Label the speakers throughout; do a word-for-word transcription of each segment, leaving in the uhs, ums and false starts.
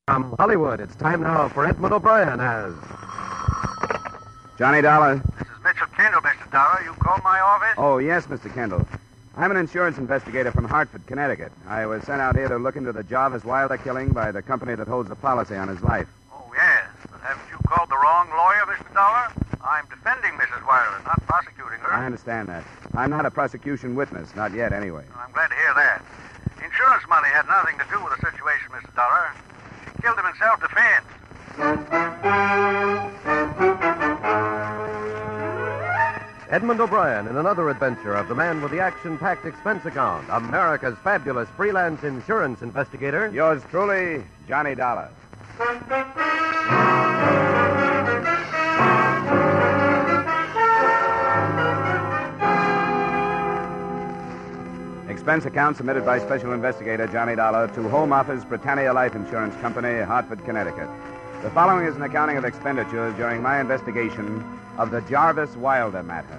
Speaker 1: From Hollywood, it's time now for Edmund O'Brien as...
Speaker 2: Johnny Dollar.
Speaker 3: This is Mitchell Kendall, Mister Dollar. You called my office?
Speaker 2: Oh, yes, Mister Kendall. I'm an insurance investigator from Hartford, Connecticut. I was sent out here to look into the Jarvis Wilder killing by the company that holds the policy on his life.
Speaker 3: Oh, yes. But haven't you called the wrong lawyer, Mister Dollar? I'm defending Missus Wilder, not prosecuting her.
Speaker 2: I understand that. I'm not a prosecution witness, not yet, anyway.
Speaker 3: I'm glad to hear that. Insurance money had nothing to do with the situation, Mister Dollar. She killed him in self-defense.
Speaker 1: Edmund O'Brien in another adventure of the man with the action-packed expense account, America's fabulous freelance insurance investigator.
Speaker 2: Yours truly, Johnny Dollar. Expense account submitted by Special Investigator Johnny Dollar to Home Office Britannia Life Insurance Company, Hartford, Connecticut. The following is an accounting of expenditures during my investigation of the Jarvis Wilder matter.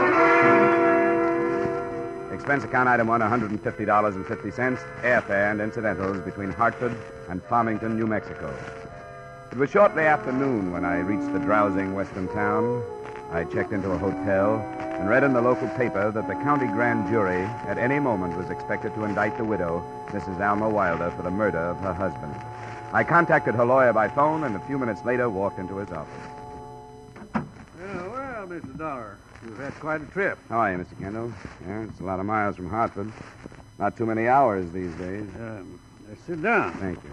Speaker 2: Expense account item one, one hundred fifty dollars and fifty cents, airfare and incidentals between Hartford and Farmington, New Mexico. It was shortly after noon when I reached the drowsing western town. I checked into a hotel and read in the local paper that the county grand jury at any moment was expected to indict the widow, Missus Alma Wilder, for the murder of her husband. I contacted her lawyer by phone and a few minutes later walked into his office.
Speaker 4: Well, well, Mister Dollar, you've had quite a trip.
Speaker 2: How are you, Mister Kendall? Yeah, it's a lot of miles from Hartford. Not too many hours these days.
Speaker 4: Um, let's sit down.
Speaker 2: Thank you.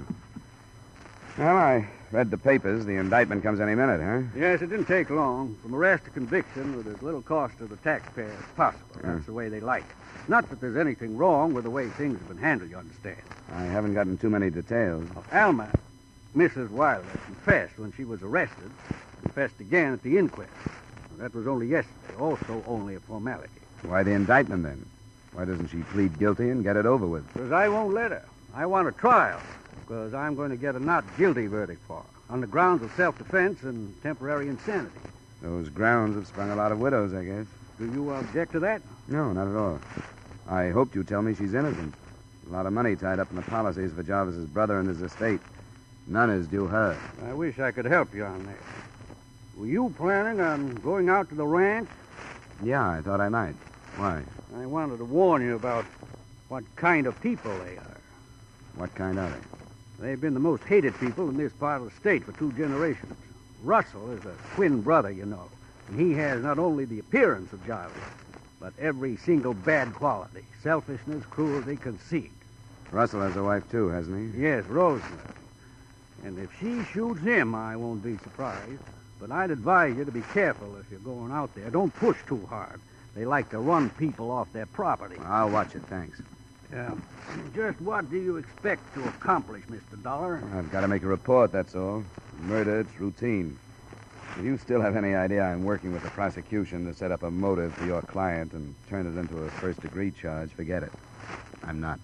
Speaker 2: Well, I read the papers. The indictment comes any minute, huh?
Speaker 4: Yes, it didn't take long. From arrest to conviction with as little cost to the taxpayer as possible.
Speaker 2: Yeah.
Speaker 4: That's the way they like it. Not that there's anything wrong with the way things have been handled, you understand.
Speaker 2: I haven't gotten too many details.
Speaker 4: Alma, Missus Wilder, confessed when she was arrested, confessed again at the inquest. That was only yesterday, also only a formality.
Speaker 2: Why the indictment, then? Why doesn't she plead guilty and get it over with?
Speaker 4: Because I won't let her. I want a trial, because I'm going to get a not guilty verdict for her, on the grounds of self-defense and temporary insanity.
Speaker 2: Those grounds have sprung a lot of widows, I guess.
Speaker 4: Do you object to that?
Speaker 2: No, not at all. I hoped you'd tell me she's innocent. A lot of money tied up in the policies for Jarvis's brother and his estate. None is due her.
Speaker 4: I wish I could help you on that. Were you planning on going out to the ranch?
Speaker 2: Yeah, I thought I might. Why?
Speaker 4: I wanted to warn you about what kind of people they are.
Speaker 2: What kind are they?
Speaker 4: They've been the most hated people in this part of the state for two generations. Russell is a twin brother, you know. And he has not only the appearance of Jarvis, but every single bad quality. Selfishness, cruelty, conceit.
Speaker 2: Russell has a wife, too, hasn't he?
Speaker 4: Yes, Rosemary. And if she shoots him, I won't be surprised. But I'd advise you to be careful if you're going out there. Don't push too hard. They like to run people off their property.
Speaker 2: I'll watch it, thanks.
Speaker 4: Yeah. Just what do you expect to accomplish, Mister Dollar?
Speaker 2: I've got to make a report, that's all. Murder, it's routine. If you still have any idea I'm working with the prosecution to set up a motive for your client and turn it into a first-degree charge, forget it. I'm not.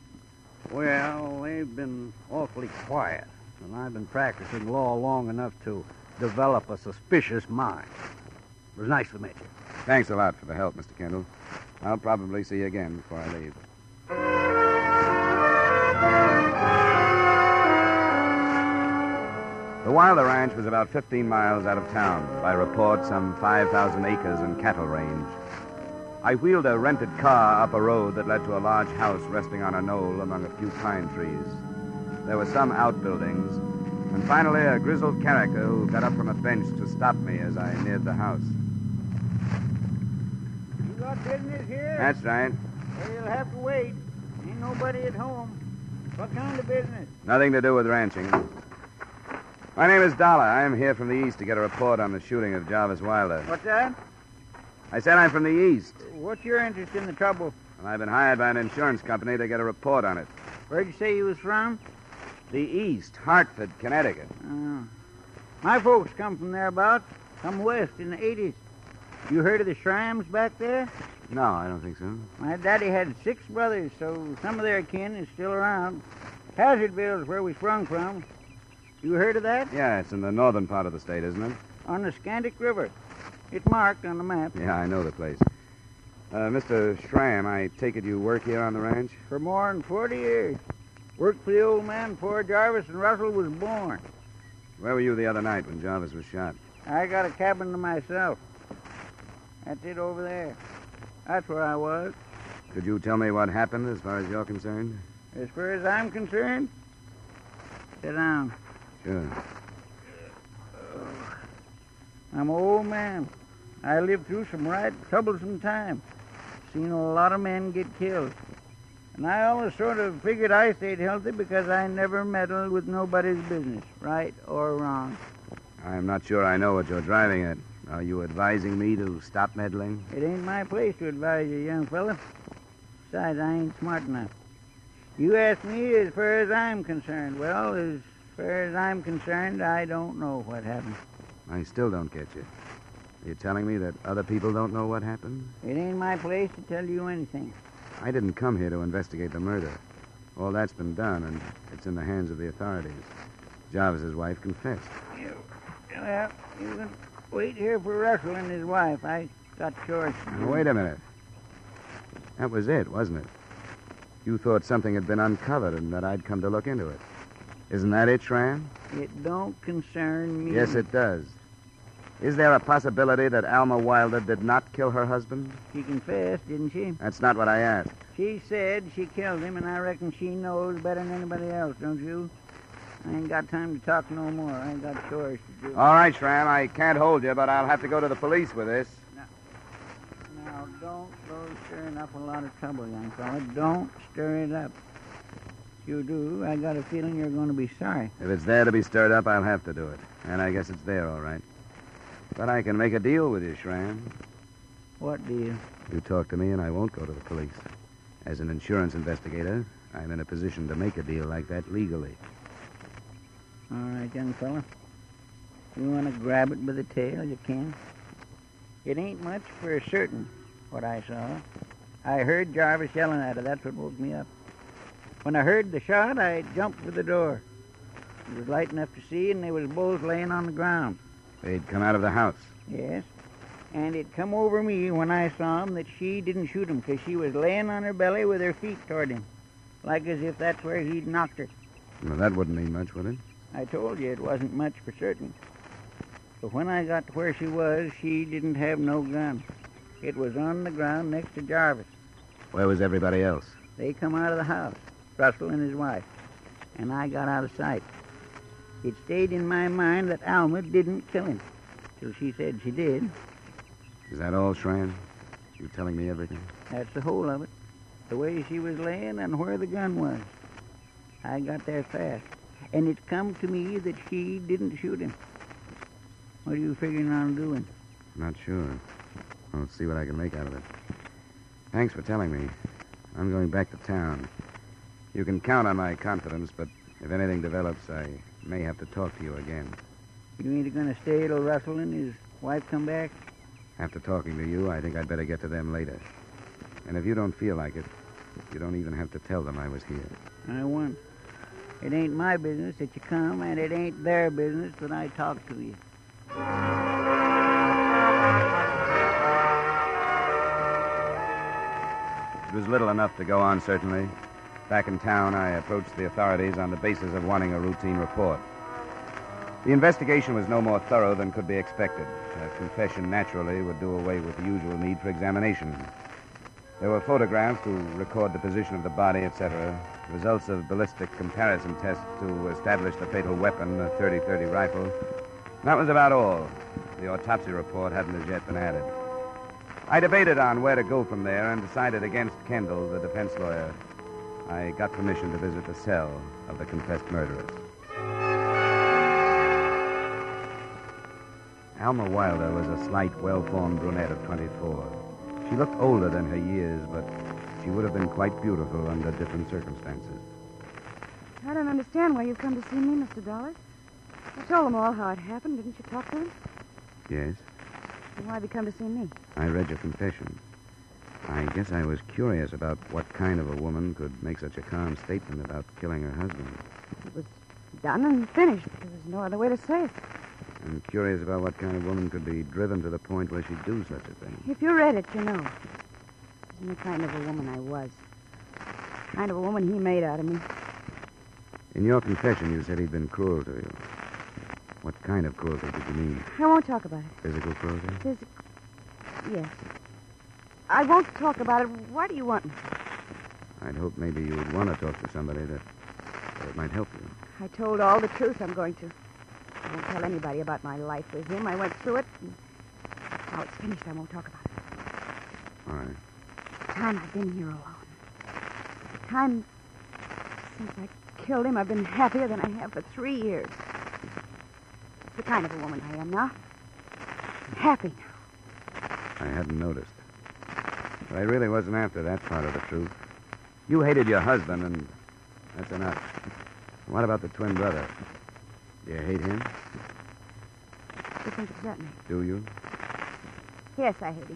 Speaker 4: Well, they've been awfully quiet, and I've been practicing law long enough to develop a suspicious mind. It was nice to meet you.
Speaker 2: Thanks a lot for the help, Mister Kendall. I'll probably see you again before I leave. The Wilder Ranch was about fifteen miles out of town. By report, some five thousand acres and cattle range. I wheeled a rented car up a road that led to a large house resting on a knoll among a few pine trees. There were some outbuildings, and finally a grizzled character who got up from a bench to stop me as I neared the house.
Speaker 5: You got business here?
Speaker 2: That's right.
Speaker 5: Well, you'll have to wait. Ain't nobody at home. What kind of business?
Speaker 2: Nothing to do with ranching. My name is Dollar. I am here from the east to get a report on the shooting of Jarvis Wilder.
Speaker 5: What's that?
Speaker 2: I said I'm from the east,
Speaker 5: What's your interest in the trouble?
Speaker 2: and I've been hired by an insurance company to get a report on it.
Speaker 5: Where'd you say you was from?
Speaker 2: The east, Hartford, Connecticut.
Speaker 5: Oh. My folks come from thereabouts. Come west in the eighties. You heard of the Shrams back there?
Speaker 2: No, I don't think so.
Speaker 5: My daddy had six brothers, so some of their kin is still around. Hazardville is where we sprung from. You heard of that?
Speaker 2: Yeah, it's in the northern part of the state, isn't it?
Speaker 5: On the Scandic River. It's marked on the map.
Speaker 2: Yeah, I know the place. Uh, Mister Schramm, I take it you work here on the ranch?
Speaker 5: For more than forty years. Worked for the old man before Jarvis and Russell was born.
Speaker 2: Where were you the other night when Jarvis was shot?
Speaker 5: I got a cabin to myself. That's it over there. That's where I was.
Speaker 2: Could you tell me what happened as far as you're concerned?
Speaker 5: As far as I'm concerned, sit down.
Speaker 2: Sure.
Speaker 5: I'm an old man. I lived through some right troublesome times. Seen a lot of men get killed. And I always sort of figured I stayed healthy because I never meddled with nobody's business, right or wrong.
Speaker 2: I'm not sure I know what you're driving at. Are you advising me to stop meddling?
Speaker 5: It ain't my place to advise you, young fella. Besides, I ain't smart enough. You ask me as far as I'm concerned. Well, as far as I'm concerned, I don't know what happened.
Speaker 2: I still don't get you. Are you telling me that other people don't know what happened?
Speaker 5: It ain't my place to tell you anything.
Speaker 2: I didn't come here to investigate the murder. All that's been done, and it's in the hands of the authorities. Jarvis's wife confessed.
Speaker 5: You, well, you can wait here for Russell and his wife. I got chores.
Speaker 2: Now, wait a minute. That was it, wasn't it? You thought something had been uncovered and that I'd come to look into it. Isn't that it, Shran?
Speaker 5: It don't concern me.
Speaker 2: Yes, it does. Is there a possibility that Alma Wilder did not kill her husband?
Speaker 5: She confessed, didn't she?
Speaker 2: That's not what I asked.
Speaker 5: She said she killed him, and I reckon she knows better than anybody else, don't you? I ain't got time to talk no more. I ain't got chores to do.
Speaker 2: All right, Shran, I can't hold you, but I'll have to go to the police with this.
Speaker 5: Now, don't go stirring up a lot of trouble, young fella. Don't stir it up. If you do, I got a feeling you're going to be sorry.
Speaker 2: If it's there to be stirred up, I'll have to do it. And I guess it's there, all right. But I can make a deal with you, Shran.
Speaker 5: What deal?
Speaker 2: You talk to me, and I won't go to the police. As an insurance investigator, I'm in a position to make a deal like that legally.
Speaker 5: All right, young fella. You want to grab it by the tail, you can. It ain't much for certain, what I saw. I heard Jarvis yelling at her. That's what woke me up. When I heard the shot, I jumped for the door. It was light enough to see, and they was both laying on the ground.
Speaker 2: They'd come out of the house.
Speaker 5: Yes. And it come over me when I saw him that she didn't shoot him because she was laying on her belly with her feet toward him, like as if that's where he'd knocked her.
Speaker 2: Well, that wouldn't mean much, would it?
Speaker 5: I told you it wasn't much for certain. But when I got to where she was, she didn't have no gun. It was on the ground next to Jarvis.
Speaker 2: Where was everybody else?
Speaker 5: They come out of the house, Russell and his wife, and I got out of sight. It stayed in my mind that Alma didn't kill him, till she said she did.
Speaker 2: Is that all, Shran? You telling me everything?
Speaker 5: That's the whole of it. The way she was laying and where the gun was. I got there fast, and it come to me that she didn't shoot him. What are you figuring on doing?
Speaker 2: Not sure. I'll see what I can make out of it. Thanks for telling me. I'm going back to town. You can count on my confidence, but if anything develops, I may have to talk to you again.
Speaker 5: You ain't going to stay till Russell and his wife come back?
Speaker 2: After talking to you, I think I'd better get to them later. And if you don't feel like it, you don't even have to tell them I was here.
Speaker 5: I won't. It ain't my business that you come, and it ain't their business that I talk to you.
Speaker 2: It was little enough to go on, certainly. Back in town, I approached the authorities on the basis of wanting a routine report. The investigation was no more thorough than could be expected. A confession, naturally, would do away with the usual need for examination. There were photographs to record the position of the body, et cetera, results of ballistic comparison tests to establish the fatal weapon, a thirty thirty rifle. That was about all. The autopsy report hadn't as yet been added. I debated on where to go from there and decided against Kendall, the defense lawyer. I got permission to visit the cell of the confessed murderers. Alma Wilder was a slight, well-formed brunette of twenty-four. She looked older than her years, but she would have been quite beautiful under different circumstances.
Speaker 6: I don't understand why you've come to see me, Mister Dollar. I told him all how it happened. Didn't you talk to him?
Speaker 2: Yes?
Speaker 6: Then why'd you come to see me?
Speaker 2: I read your confession. I guess I was curious about what kind of a woman could make such a calm statement about killing her husband.
Speaker 6: It was done and finished. There was no other way to say it.
Speaker 2: I'm curious about what kind of woman could be driven to the point where she'd do such a thing.
Speaker 6: If you read it, you know. Isn't the kind of a woman I was. The kind of a woman he made out of me.
Speaker 2: In your confession, you said he'd been cruel to you. What kind of cruelty did you mean?
Speaker 6: I won't talk about it.
Speaker 2: Physical cruelty?
Speaker 6: Physical. Yes. I won't talk about it. Why do you want me?
Speaker 2: I'd hope maybe you would want to talk to somebody that, that might help you.
Speaker 6: I told all the truth I'm going to. I won't tell anybody about my life with him. I went through it. And now it's finished. I won't talk about it.
Speaker 2: All right.
Speaker 6: The time I've been here alone. The time since I killed him, I've been happier than I have for three years. It's the kind of a woman I am now. I'm happy now.
Speaker 2: I hadn't noticed. But I really wasn't after that part of the truth. You hated your husband, and that's enough. What about the twin brother? Do you hate him?
Speaker 6: What do you think it's that me?
Speaker 2: Do you?
Speaker 6: Yes, I hate him.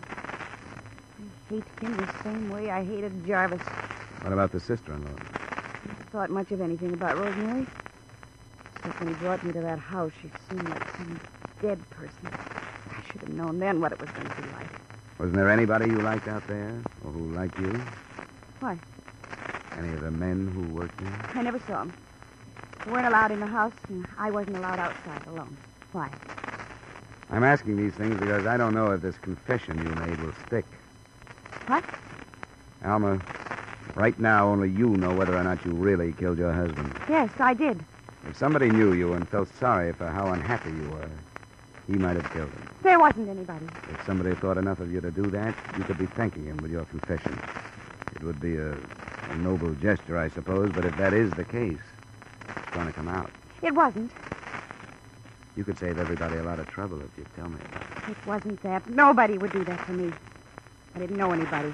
Speaker 6: I hate him the same way I hated Jarvis.
Speaker 2: What about the sister-in-law?
Speaker 6: I never thought much of anything about Rosemary. Except when he brought me to that house, she seemed like some dead person. I should have known then what it was going to be like.
Speaker 2: Wasn't there anybody you liked out there, or who liked you?
Speaker 6: Why?
Speaker 2: Any of the men who worked there?
Speaker 6: I never saw him. We weren't allowed in the house, and I wasn't allowed outside alone. Why?
Speaker 2: I'm asking these things because I don't know if this confession you made will stick.
Speaker 6: What?
Speaker 2: Alma, right now only you know whether or not you really killed your husband.
Speaker 6: Yes, I did.
Speaker 2: If somebody knew you and felt sorry for how unhappy you were, he might have killed him.
Speaker 6: There wasn't anybody.
Speaker 2: If somebody thought enough of you to do that, you could be thanking him with your confession. It would be a, a noble gesture, I suppose, but if that is the case, it's going to come out.
Speaker 6: It wasn't.
Speaker 2: You could save everybody a lot of trouble if you'd tell me about it.
Speaker 6: It wasn't that. Nobody would do that to me. I didn't know anybody.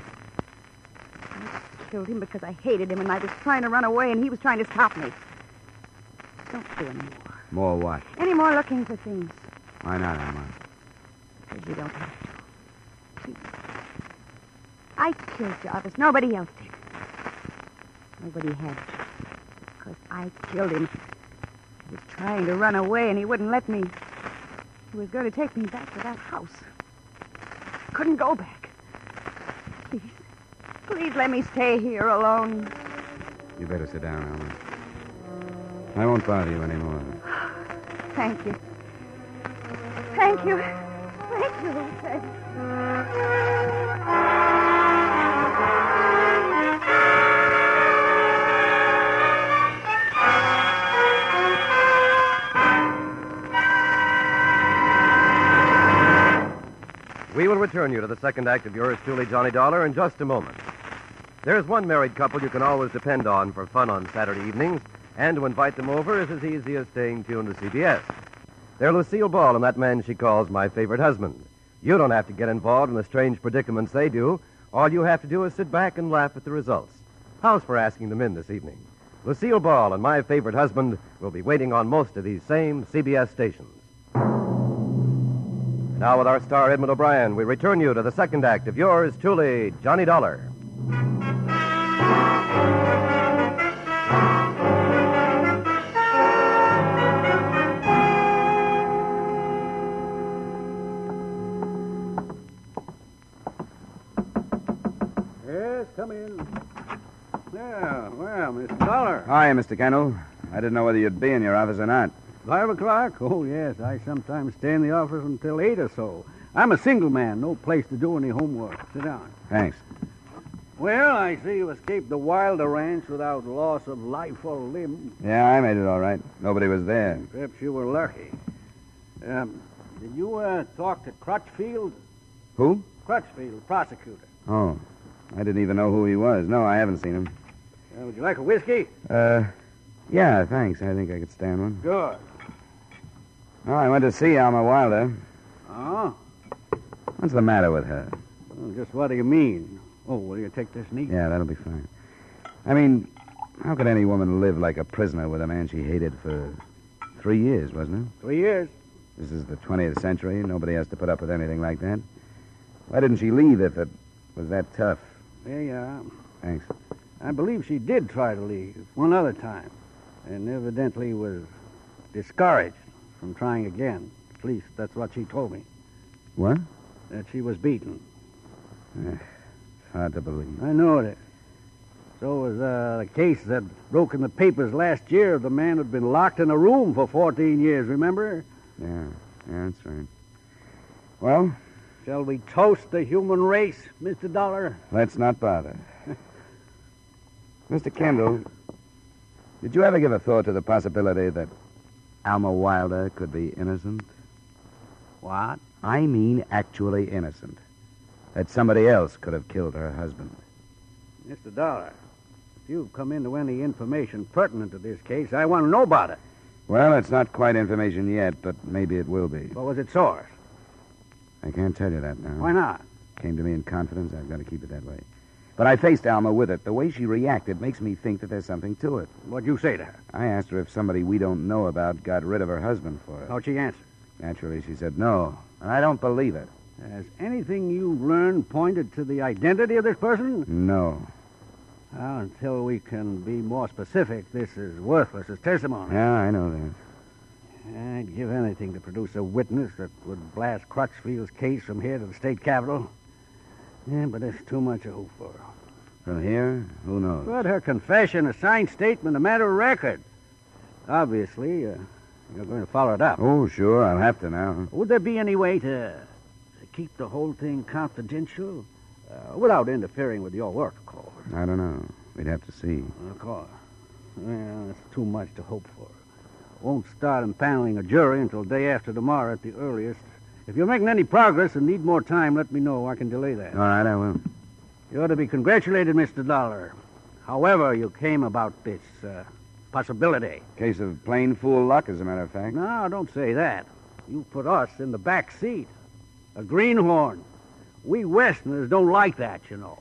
Speaker 6: I killed him because I hated him, and I was trying to run away, and he was trying to stop me. Don't do any more.
Speaker 2: More what?
Speaker 6: Any more looking for things.
Speaker 2: Why not, Alma?
Speaker 6: Because you don't have to. Please. I killed Jarvis. Nobody else did. Nobody had to. Because I killed him. He was trying to run away, and he wouldn't let me. He was going to take me back to that house. I couldn't go back. Please. Please let me stay here alone.
Speaker 2: You better sit down, Alma. I won't bother you anymore.
Speaker 6: Thank you. Thank you. Thank you, Ted.
Speaker 1: We will return you to the second act of yours truly, Johnny Dollar, in just a moment. There's one married couple you can always depend on for fun on Saturday evenings, and to invite them over is as easy as staying tuned to C B S. They're Lucille Ball and that man she calls my favorite husband. You don't have to get involved in the strange predicaments they do. All you have to do is sit back and laugh at the results. How's for asking them in this evening? Lucille Ball and my favorite husband will be waiting on most of these same C B S stations. Now, with our star Edmund O'Brien, we return you to the second act of yours truly, Johnny Dollar.
Speaker 4: Yes, come in. Yeah, well, Mister Dollar.
Speaker 2: Hi, Mister Kendall. I didn't know whether you'd be in your office or not.
Speaker 4: Five o'clock? Oh, yes. I sometimes stay in the office until eight or so. I'm a single man. No place to do any homework. Sit down.
Speaker 2: Thanks.
Speaker 4: Well, I see you escaped the Wilder Ranch without loss of life or limb.
Speaker 2: Yeah, I made it all right. Nobody was there.
Speaker 4: Perhaps you were lucky. Um, did you uh, talk to Crutchfield?
Speaker 2: Who?
Speaker 4: Crutchfield, prosecutor.
Speaker 2: Oh, I didn't even know who he was. No, I haven't seen him.
Speaker 4: Uh, would you like a whiskey?
Speaker 2: Uh, yeah, thanks. I think I could stand one.
Speaker 4: Good.
Speaker 2: Oh, I went to see Alma Wilder.
Speaker 4: Oh?
Speaker 2: What's the matter with her?
Speaker 4: Well, just what do you mean? Oh, will you take this neat?
Speaker 2: Yeah, that'll be fine. I mean, how could any woman live like a prisoner with a man she hated for three years, wasn't it?
Speaker 4: Three years.
Speaker 2: This is the twentieth century. Nobody has to put up with anything like that. Why didn't she leave if it was that tough?
Speaker 4: There you are.
Speaker 2: Thanks.
Speaker 4: I believe she did try to leave one other time, and evidently was discouraged from trying again. At least that's what she told me,
Speaker 2: What?
Speaker 4: that she was beaten.
Speaker 2: Eh, it's hard to believe.
Speaker 4: I know it is. So was uh, the case that broke in the papers last year of the man who'd been locked in a room for fourteen years, remember?
Speaker 2: Yeah, yeah, that's right. Well,
Speaker 4: Shall we toast the human race, Mister Dollar?
Speaker 2: let's not bother. Mister Kendall, did you ever give a thought to the possibility that Alma Wilder could be innocent?
Speaker 4: What?
Speaker 2: I mean actually innocent. That somebody else could have killed her husband.
Speaker 4: Mister Dollar, if you've come into any information pertinent to this case, I want to know about it.
Speaker 2: Well, it's not quite information yet, but maybe it will be.
Speaker 4: What was its source?
Speaker 2: I can't tell you that now.
Speaker 4: Why not?
Speaker 2: Came to me in confidence. I've got to keep it that way. But I faced Alma with it. The way she reacted makes me think that there's something to it.
Speaker 4: What'd you say to her?
Speaker 2: I asked her if somebody we don't know about got rid of her husband for her.
Speaker 4: How'd she answer?
Speaker 2: Naturally, she said no. And I don't believe it.
Speaker 4: Has anything you've learned pointed to the identity of this person?
Speaker 2: No.
Speaker 4: Well, until we can be more specific, this is worthless as testimony.
Speaker 2: Yeah, I know that.
Speaker 4: I'd give anything to produce a witness that would blast Crutchfield's case from here to the state capitol. Yeah, but it's too much to hope for.
Speaker 2: From here, who knows?
Speaker 4: But her confession, a signed statement, a matter of record. Obviously, uh, you're going to follow it up.
Speaker 2: Oh, sure, I'll have to now.
Speaker 4: Would there be any way to, to keep the whole thing confidential? Uh, without interfering with your work, of course.
Speaker 2: I don't know. We'd have to see.
Speaker 4: Of course. Well, it's too much to hope for. Won't start impaneling a jury until day after tomorrow at the earliest. If you're making any progress and need more time, let me know. I can delay that.
Speaker 2: All right, I will.
Speaker 4: You ought to be congratulated, Mister Dollar. However you came about this uh, possibility.
Speaker 2: Case of plain fool luck, as a matter of fact.
Speaker 4: No, don't say that. You put us in the back seat. A greenhorn. We Westerners don't like that, you know.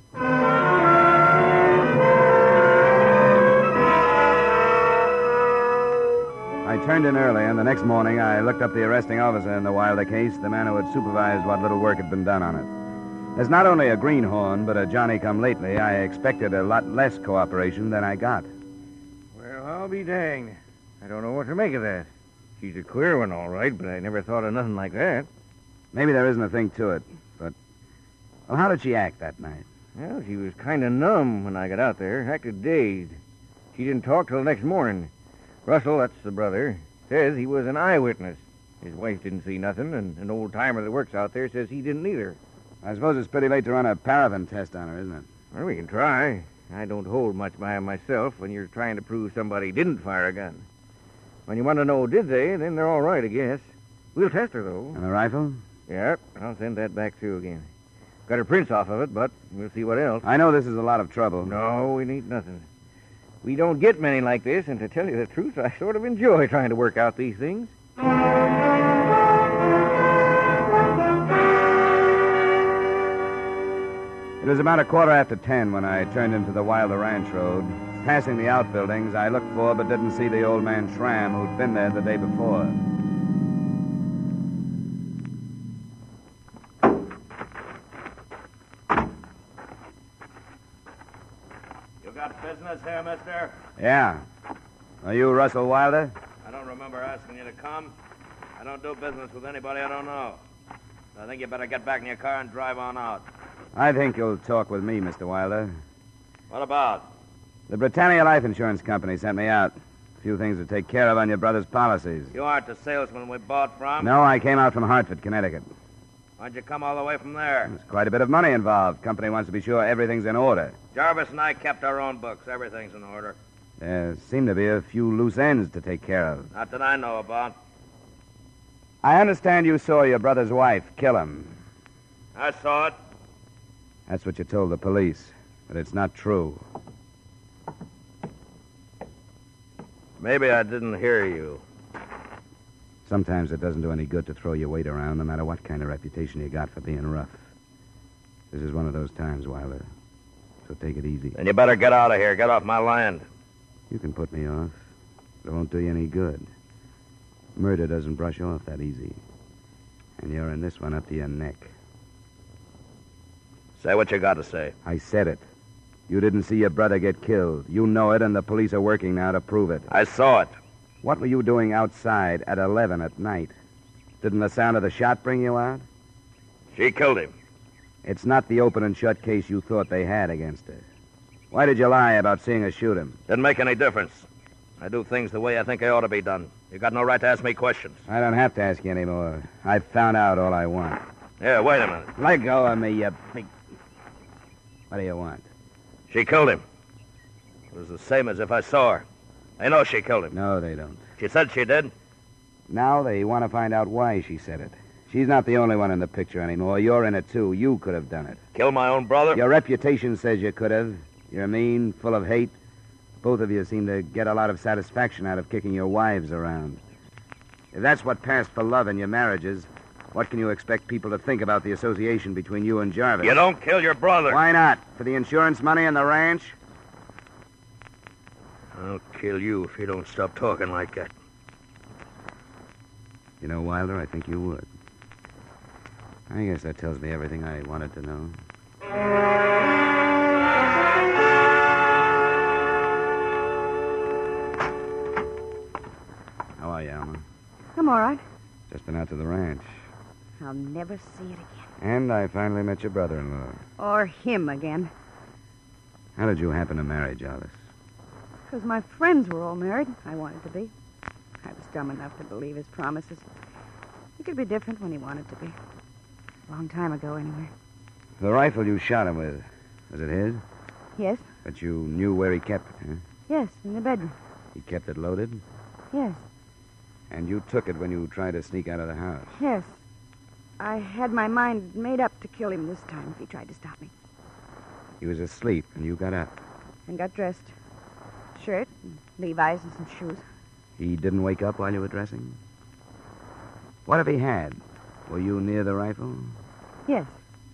Speaker 2: I turned in early, and the next morning I looked up the arresting officer in the Wilder case, the man who had supervised what little work had been done on it. As not only a greenhorn, but a Johnny-come-lately, I expected a lot less cooperation than I got.
Speaker 7: Well, I'll be danged. I don't know what to make of that. She's a queer one, all right, but I never thought of nothing like that.
Speaker 2: Maybe there isn't a thing to it, but... Well, how did she act that night?
Speaker 7: Well, she was kind of numb when I got out there, acted dazed. She didn't talk till the next morning. Russell, that's the brother, says he was an eyewitness. His wife didn't see nothing, and an old-timer that works out there says he didn't either.
Speaker 2: I suppose it's pretty late to run a paraffin test on her, isn't it?
Speaker 7: Well, we can try. I don't hold much by 'em myself when you're trying to prove somebody didn't fire a gun. When you want to know did they, then they're all right, I guess. We'll test her, though.
Speaker 2: And the rifle?
Speaker 7: Yeah, I'll send that back through again. Got her prints off of it, but we'll see what else.
Speaker 2: I know this is a lot of trouble.
Speaker 7: No, we need nothing. We don't get many like this, and to tell you the truth, I sort of enjoy trying to work out these things.
Speaker 2: It was about a quarter after ten when I turned into the Wilder Ranch Road. Passing the outbuildings, I looked for but didn't see the old man Schramm who'd been there the day before.
Speaker 8: You got business here, mister?
Speaker 2: Yeah. Are you Russell Wilder?
Speaker 8: I don't remember asking you to come. I don't do business with anybody I don't know. I think you better get back in your car and drive on out.
Speaker 2: I think you'll talk with me, Mister Wilder.
Speaker 8: What about?
Speaker 2: The Britannia Life Insurance Company sent me out. A few things to take care of on your brother's policies.
Speaker 8: You aren't the salesman we bought from?
Speaker 2: No, I came out from Hartford, Connecticut.
Speaker 8: Why'd you come all the way from there?
Speaker 2: There's quite a bit of money involved. Company wants to be sure everything's in order.
Speaker 8: Jarvis and I kept our own books. Everything's in order.
Speaker 2: There seem to be a few loose ends to take care of.
Speaker 8: Not that I know about.
Speaker 2: I understand you saw your brother's wife kill him.
Speaker 8: I saw it.
Speaker 2: That's what you told the police, but it's not true.
Speaker 8: Maybe I didn't hear you.
Speaker 2: Sometimes it doesn't do any good to throw your weight around, no matter what kind of reputation you got for being rough. This is one of those times, Wilder. So take it easy.
Speaker 8: Then you better get out of here. Get off my land.
Speaker 2: You can put me off. It won't do you any good. Murder doesn't brush off that easy. And you're in this one up to your neck.
Speaker 8: Say what you got to say.
Speaker 2: I said it. You didn't see your brother get killed. You know it, and the police are working now to prove it.
Speaker 8: I saw it.
Speaker 2: What were you doing outside at eleven at night? Didn't the sound of the shot bring you out?
Speaker 8: She killed him.
Speaker 2: It's not the open and shut case you thought they had against her. Why did you lie about seeing us shoot him?
Speaker 8: Didn't make any difference. I do things the way I think they ought to be done. You got no right to ask me questions.
Speaker 2: I don't have to ask you anymore. I've found out all I want.
Speaker 8: Yeah, wait a minute.
Speaker 2: Let go of me, you big... What do you want?
Speaker 8: She killed him. It was the same as if I saw her. They know she killed him.
Speaker 2: No, they don't.
Speaker 8: She said she did.
Speaker 2: Now they want to find out why she said it. She's not the only one in the picture anymore. You're in it, too. You could have done it.
Speaker 8: Kill my own brother?
Speaker 2: Your reputation says you could have. You're mean, full of hate. Both of you seem to get a lot of satisfaction out of kicking your wives around. If that's what passed for love in your marriages, what can you expect people to think about the association between you and Jarvis?
Speaker 8: You don't kill your brother.
Speaker 2: Why not? For the insurance money and the ranch?
Speaker 8: I'll kill you if you don't stop talking like that.
Speaker 2: You know, Wilder, I think you would. I guess that tells me everything I wanted to know. How are you, Alma?
Speaker 6: I'm all right.
Speaker 2: Just been out to the ranch.
Speaker 6: I'll never see it again.
Speaker 2: And I finally met your brother-in-law.
Speaker 6: Or him again.
Speaker 2: How did you happen to marry Jarvis?
Speaker 6: Because my friends were all married. I wanted to be. I was dumb enough to believe his promises. He could be different when he wanted to be. A long time ago, anyway.
Speaker 2: The rifle you shot him with, was it his?
Speaker 6: Yes?
Speaker 2: But you knew where he kept it, huh?
Speaker 6: Yes, in the bedroom.
Speaker 2: He kept it loaded?
Speaker 6: Yes.
Speaker 2: And you took it when you tried to sneak out of the house?
Speaker 6: Yes. I had my mind made up to kill him this time if he tried to stop me.
Speaker 2: He was asleep, and you got up.
Speaker 6: And got dressed. Shirt, and Levi's, and some shoes.
Speaker 2: He didn't wake up while you were dressing? What if he had? Were you near the rifle?
Speaker 6: Yes.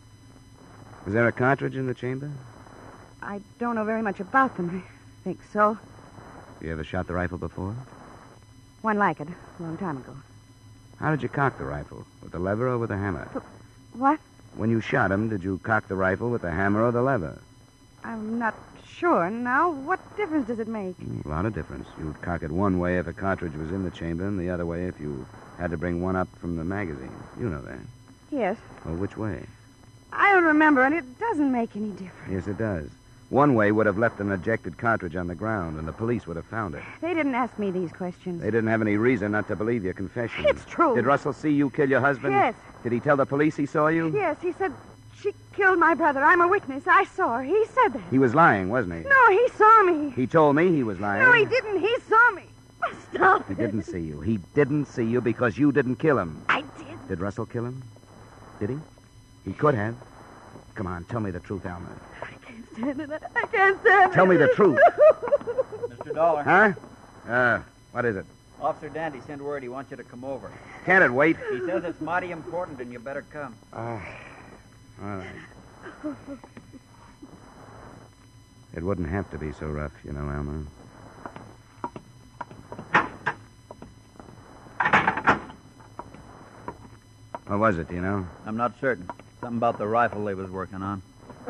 Speaker 2: Was there a cartridge in the chamber?
Speaker 6: I don't know very much about them. I think so.
Speaker 2: You ever shot the rifle before?
Speaker 6: One like it, a long time ago.
Speaker 2: How did you cock the rifle? With the lever or with the hammer?
Speaker 6: What?
Speaker 2: When you shot him, did you cock the rifle with the hammer or the lever?
Speaker 6: I'm not sure now. What difference does it make?
Speaker 2: A lot of difference. You'd cock it one way if a cartridge was in the chamber, and the other way if you had to bring one up from the magazine. You know that.
Speaker 6: Yes.
Speaker 2: Well, which way?
Speaker 6: I don't remember, and it doesn't make any difference.
Speaker 2: Yes, it does. One way would have left an ejected cartridge on the ground, and the police would have found it.
Speaker 6: They didn't ask me these questions.
Speaker 2: They didn't have any reason not to believe your confession.
Speaker 6: It's true.
Speaker 2: Did Russell see you kill your husband?
Speaker 6: Yes.
Speaker 2: Did he tell the police he saw you?
Speaker 6: Yes, he said she killed my brother. I'm a witness. I saw her. He said that.
Speaker 2: He was lying, wasn't he?
Speaker 6: No, he saw me.
Speaker 2: He told me he was lying.
Speaker 6: No, he didn't. He saw me. Stop
Speaker 2: He
Speaker 6: it.
Speaker 2: didn't see you. He didn't see you because you didn't kill him.
Speaker 6: I did.
Speaker 2: Did Russell kill him? Did he? He could have. Come on, tell me the truth, Alma.
Speaker 6: I can't stand it. I can't stand it.
Speaker 2: Tell me the truth.
Speaker 9: Mister Dollar.
Speaker 2: Huh? Uh, what is it?
Speaker 9: Officer Dandy sent word he wants you to come over.
Speaker 2: Can't it wait?
Speaker 9: He says it's mighty important and you better come.
Speaker 2: Uh, all right. It wouldn't have to be so rough, you know, Alma. What was it, do you know?
Speaker 9: I'm not certain. Something about the rifle they was working on.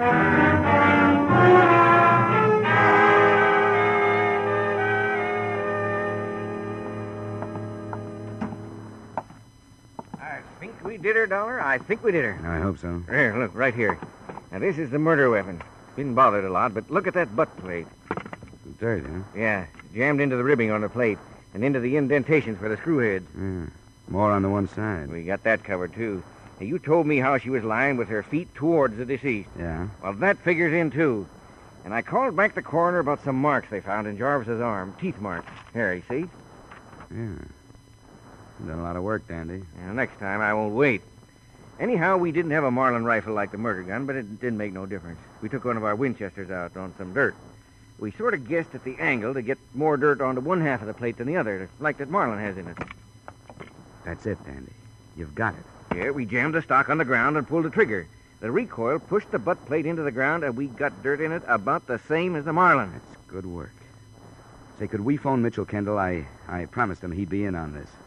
Speaker 7: I think we did her, Dollar. I think we did her.
Speaker 2: I hope so.
Speaker 7: Here, look, right here. Now, this is the murder weapon. Been bothered a lot, but look at that butt plate.
Speaker 2: Some dirt, huh?
Speaker 7: Yeah, jammed into the ribbing on the plate and into the indentations for the screw heads.
Speaker 2: Yeah. More on the one side.
Speaker 7: We got that covered, too. Now, you told me how she was lying with her feet towards the deceased.
Speaker 2: Yeah?
Speaker 7: Well, that figures in, too. And I called back the coroner about some marks they found in Jarvis's arm. Teeth marks. Here, you see?
Speaker 2: Yeah. You've done a lot of work, Dandy.
Speaker 7: Now, next time, I won't wait. Anyhow, we didn't have a Marlin rifle like the murder gun, but it didn't make no difference. We took one of our Winchesters out on some dirt. We sort of guessed at the angle to get more dirt onto one half of the plate than the other, like that Marlin has in it.
Speaker 2: That's it, Dandy. You've got it.
Speaker 7: Yeah, we jammed the stock on the ground and pulled the trigger. The recoil pushed the butt plate into the ground, and we got dirt in it about the same as the Marlin.
Speaker 2: That's good work. Say, could we phone Mitchell Kendall? I, I promised him he'd be in on this.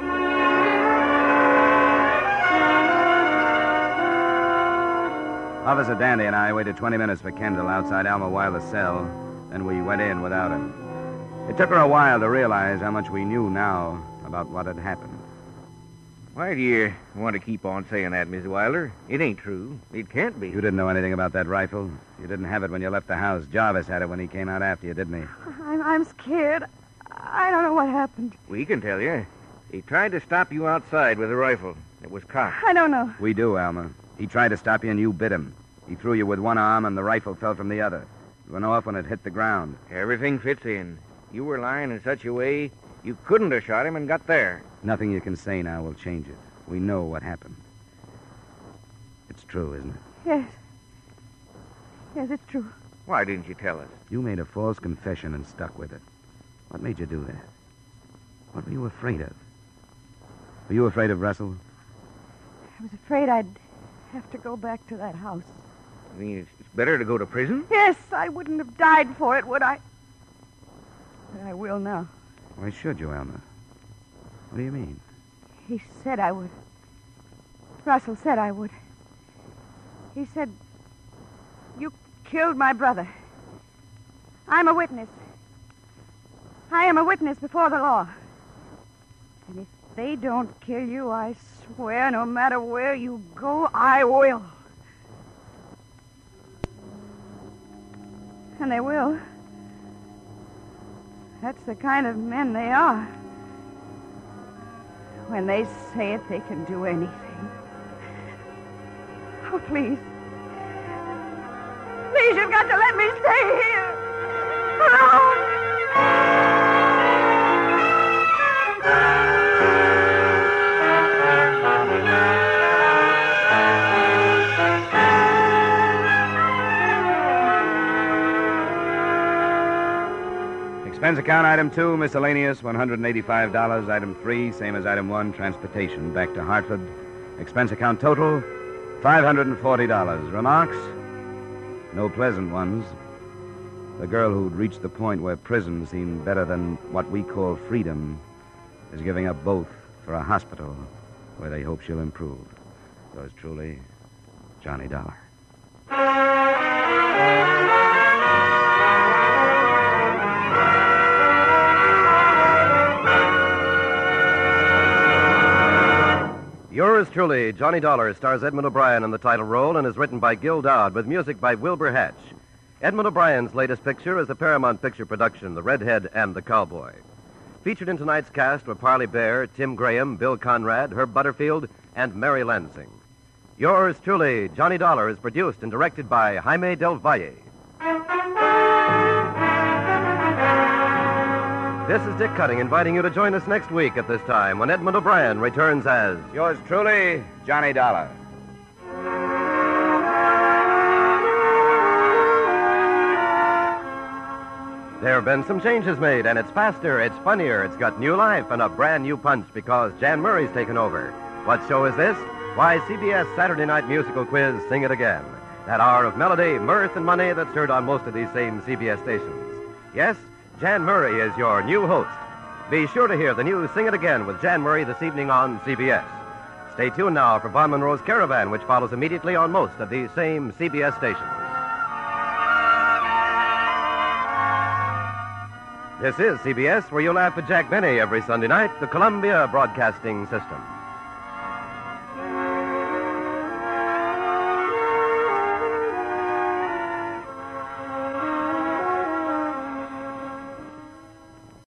Speaker 2: Officer Dandy and I waited twenty minutes for Kendall outside Alma Wilder's cell. Then we went in without him. It took her a while to realize how much we knew now about what had happened.
Speaker 7: Why do you want to keep on saying that, Miss Wilder? It ain't true. It can't be.
Speaker 2: You didn't know anything about that rifle. You didn't have it when you left the house. Jarvis had it when he came out after you, didn't he?
Speaker 6: I'm, I'm scared. I don't know what happened.
Speaker 7: We can tell you. He tried to stop you outside with a rifle. It was cocked.
Speaker 6: I don't know.
Speaker 2: We do, Alma. He tried to stop you and you bit him. He threw you with one arm and the rifle fell from the other. It went off when it hit the ground.
Speaker 7: Everything fits in. You were lying in such a way you couldn't have shot him and got there.
Speaker 2: Nothing you can say now will change it. We know what happened. It's true, isn't it?
Speaker 6: Yes. Yes, it's true.
Speaker 7: Why didn't you tell us?
Speaker 2: You made a false confession and stuck with it. What made you do that? What were you afraid of? Were you afraid of Russell?
Speaker 6: I was afraid I'd have to go back to that house.
Speaker 7: I mean, it's, it's better to go to prison?
Speaker 6: Yes, I wouldn't have died for it, would I? But I will now.
Speaker 2: Why should you, Alma? What do you mean?
Speaker 6: He said I would. Russell said I would. He said, you killed my brother. I'm a witness. I am a witness before the law. And if they don't kill you, I swear, no matter where you go, I will. And they will. That's the kind of men they are. When they say it, they can do anything. Oh, please. Please, you've got to let me stay here. Alone.
Speaker 2: Expense account item two, miscellaneous, one hundred eighty-five dollars. Item three, same as item one, transportation back to Hartford. Expense account total, five hundred forty dollars. Remarks? No pleasant ones. The girl who'd reached the point where prison seemed better than what we call freedom is giving up both for a hospital where they hope she'll improve. Yours truly, Johnny Dollar.
Speaker 1: Yours truly, Johnny Dollar, stars Edmund O'Brien in the title role and is written by Gil Doud with music by Wilbur Hatch. Edmund O'Brien's latest picture is a Paramount Picture production, The Redhead and the Cowboy. Featured in tonight's cast were Parley Bear, Tim Graham, Bill Conrad, Herb Butterfield, and Mary Lansing. Yours truly, Johnny Dollar, is produced and directed by Jaime Del Valle. This is Dick Cutting inviting you to join us next week at this time when Edmund O'Brien returns as...
Speaker 2: Yours truly, Johnny Dollar.
Speaker 1: There have been some changes made, and it's faster, it's funnier, it's got new life and a brand new punch because Jan Murray's taken over. What show is this? Why, C B S Saturday Night Musical Quiz, Sing It Again. That hour of melody, mirth, and money that's heard on most of these same C B S stations. Yes, Jan Murray is your new host. Be sure to hear the new Sing It Again with Jan Murray this evening on C B S. Stay tuned now for Von Monroe's Caravan, which follows immediately on most of these same C B S stations. This is C B S, where you laugh at Jack Benny every Sunday night, the Columbia Broadcasting System.